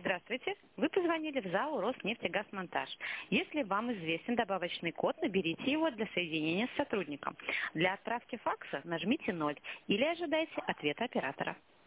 Здравствуйте. Вы позвонили в ЗАО «Роснефтегазмонтаж». Если вам известен добавочный код, наберите его для соединения с сотрудником. Для отправки факса нажмите 0 или ожидайте ответа оператора.